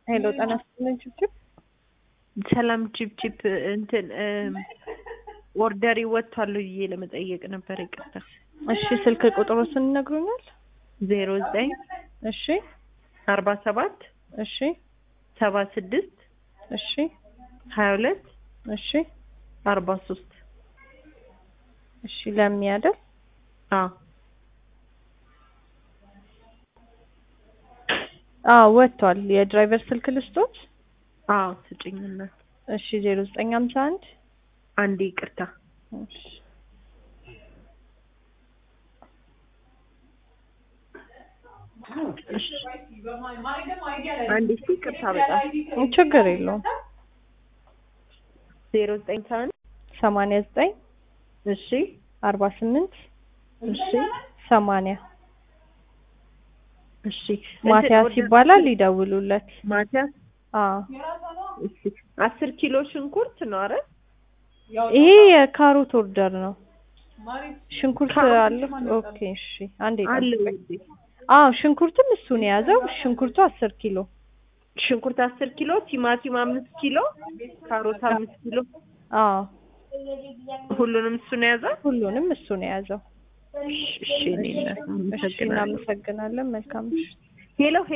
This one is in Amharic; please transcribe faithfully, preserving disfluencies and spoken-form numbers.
ሄሎ ጤና ይስጥልኝ ችፕ ሰላም ችፕ እንትን ኦርደር ይወጣሉ ይዬ ለመጠየቅ ነበር ይቅርታ። እሺ ስልክ ቁጥሩን ነግሩኛል? ዜሮ ዘጠኝ እሺ አርባ ሰባት እሺ ሰባ ስድስት እሺ ሀያ ሁለት እሺ አርባ ሶስት እሺ ለሚያደር አዎ አዎ ወጥቷል። የድራይቨር ስልክ ልስጦት? አዎ ስጪኝና። እሺ ዜሮ ዘጠኝ ሃምሳ አንድ አንዴ ይቅርታ። እሺ አንዴ ይቅርታ በጣም ችግር የለውም። ዜሮ ዘጠኝ ሰማንያ ዘጠኝ እሺ አርባ ስምንት እሺ ሰማንያ እሺ ማቲያስ ይባላል ይደውሉለት። ማቲያስ አዎ እሺ አስር ኪሎ ሽንኩርት ነው አይደል? ይሄ የካሮት ኦርደር ነው። ሽንኩርት አለ? ኦኬ እሺ አንዴ አለ። አዎ ሽንኩርትም እሱን የያዘው። ሽንኩርቱ አስር ኪሎ ሽንኩርት አስር ኪሎ፣ ቲማቲም አምስት ኪሎ፣ ካሮት አምስት ኪሎ። አዎ ሁሉንም እሱን የያዘው? ሁሉንም እሱን የያዘው። እሺ እሺ እናመሰግናለን። መልካም። ሄሎ